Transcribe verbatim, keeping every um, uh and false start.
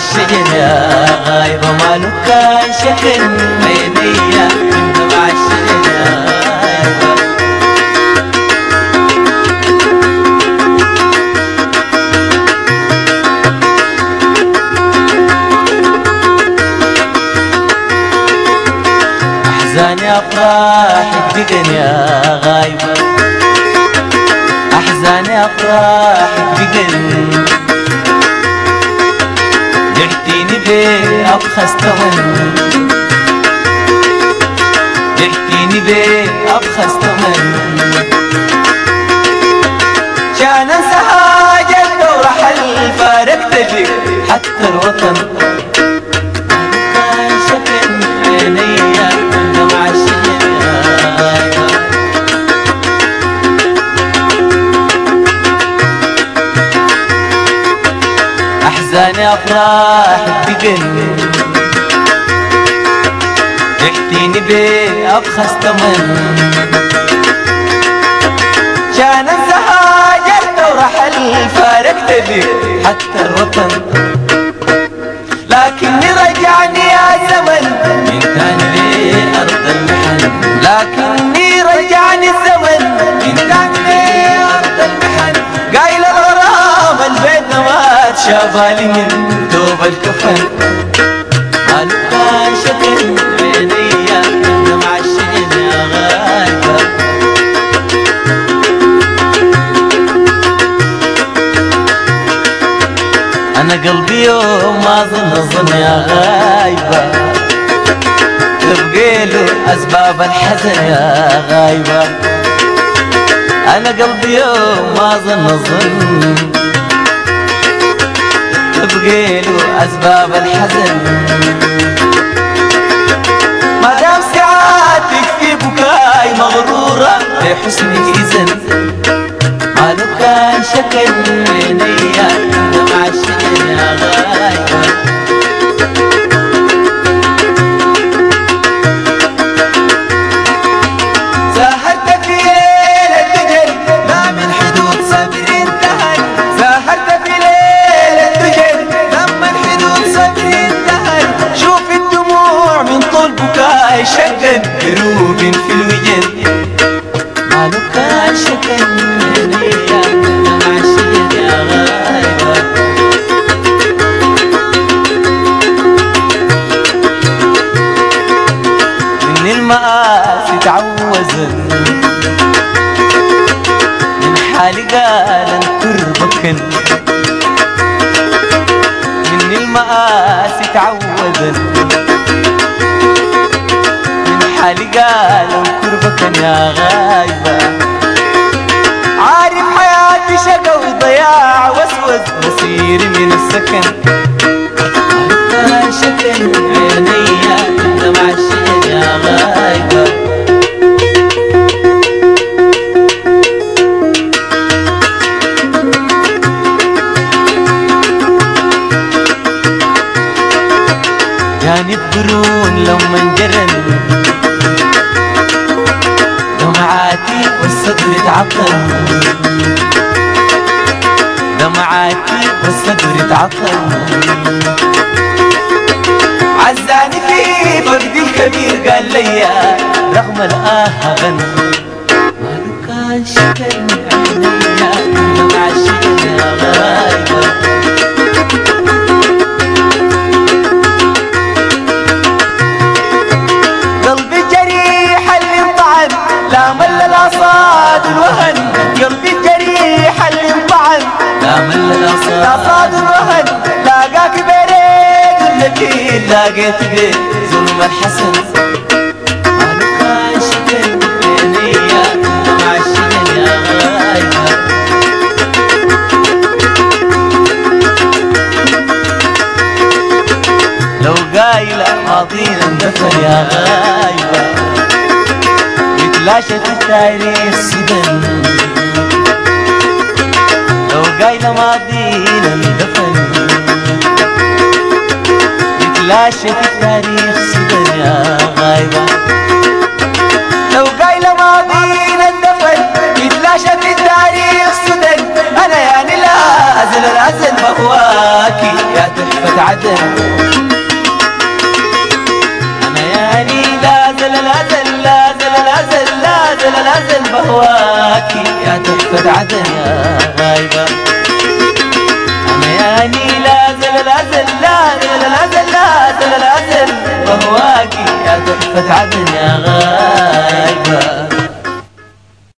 الشجن يا غايبة ماله كان شكل عينيا من دمع الشجن يا غايبة. أحزاني أفراحك دقن يا غايبة، أحزاني أفراحك دقن، بعتيني بأبخس تمن، بعتيني بأبخس تمن، كان انساها جد ورحل فارقت بك حتى الوطن. كان شكل عينيا من دمع الشجن يا غايبة. أحزاني أفراحك دقن، بعتيني بأبخس تمن، كان انساها جد ورحل فارقت بك حتى الوطن. لكني رجعني يا زمن من تاني لأرض المحن، لكني رجعني الزمن من تاني لأرض المحن. قايل الغرام البيت ما شافالي من دوب الكفن، ماله كان شكل عينيا من دمع الشجن يا غايبة. أنا قلبي يوم ما ظن ظن يا غايبة، تبقيله أسباب الحزن يا غايبة. أنا قلبي يوم ما ظن ظن، تبقيله أسباب الحزن. ما دام ساعاتك في بكاي مغرورة بحسنك إذن، ماله كان شكل عينيا دمع الشجن يا غايبة. سهرت في ليل الدجل ما من حدود صبري انتهى، سهرت في ليل الدجل لما الحدود صبري انتهى. شوف الدموع من طول بكاي شقن دروب في الوجن، ماله كان شكل عينيا دمع الشجن يا غايبة. من المآسي تعوزن، من حالي قال انكربكن، من المآسي تعوزن، من حالي قال انكربكن يا غايبة. عارف حياتي شقا وضياع واسود مسيري من السكن، كان شكل عينيا دمع الشجن يا غايبة. يعني القرون لما انجرن، دمعاتي والصدر اتعطل، دمعاتي والصدر اتعطل. عزاني في فقدي الكبير قال ليا رغم الآه غن، ماله كان شكل عينيا دمع الشجن يا غايبة. قلبي الجريح اللي انطعن لا مل الأصاد الوهن، قلبي الجريح اللي انطعن لا مل الأصاد الوهن. لاقاك بريد النبيل لاقيت بيه ظلم الحسن، ماله كان شكل عينيا دمع الشجن يا غايبة. لو قايلة ماضينا اندفن يا غايبة، يتلاشى في التاريخ سدن. لو قايلة ماضينا اندفن، يتلاشى في التاريخ سدن يا غايبة. لو قايلة ماضينا اندفن، يتلاشى في التاريخ سدن. أنا يعني لا أزل الأزل بهواكي يا تحفة عدن. أنا ياني لازل لازل لازل لازل لازل لازل بهواكي يا تحفة عدن يا غايبة. أنا ياني لازل لازل لازل لازل لازل لازل بهواكي يا تحفة عدن يا غايبة.